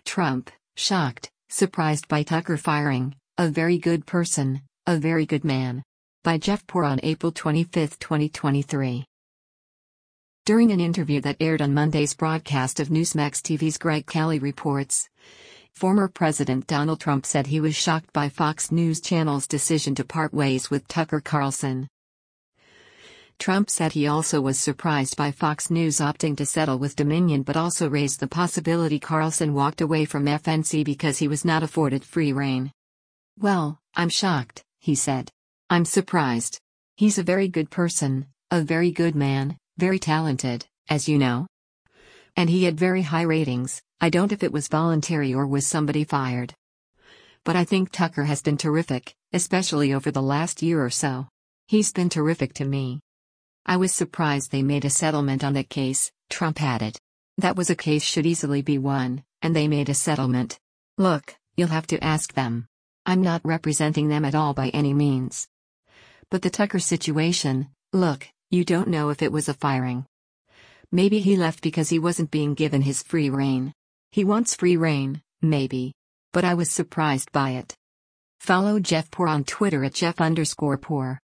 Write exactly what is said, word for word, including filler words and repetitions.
Trump, shocked, surprised by Tucker firing, a very good person, a very good man. By Jeff Poor on April twenty-fifth, twenty twenty-three. During an interview that aired on Monday's broadcast of Newsmax T V's Greg Kelly Reports, former President Donald Trump said he was shocked by Fox News Channel's decision to part ways with Tucker Carlson. Trump said he also was surprised by Fox News opting to settle with Dominion, but also raised the possibility Carlson walked away from F N C because he was not afforded free rein. "Well, I'm shocked," he said. "I'm surprised. He's a very good person, a very good man, very talented, as you know. And he had very high ratings. I don't know if it was voluntary or was somebody fired. But I think Tucker has been terrific, especially over the last year or so. He's been terrific to me. I was surprised they made a settlement on that case," Trump added. "That was a case should easily be won, and they made a settlement. Look, you'll have to ask them. I'm not representing them at all by any means. But the Tucker situation, look, you don't know if it was a firing. Maybe he left because he wasn't being given his free rein. He wants free rein, maybe. But I was surprised by it." Follow Jeff Poor on Twitter at Jeff underscore Poor.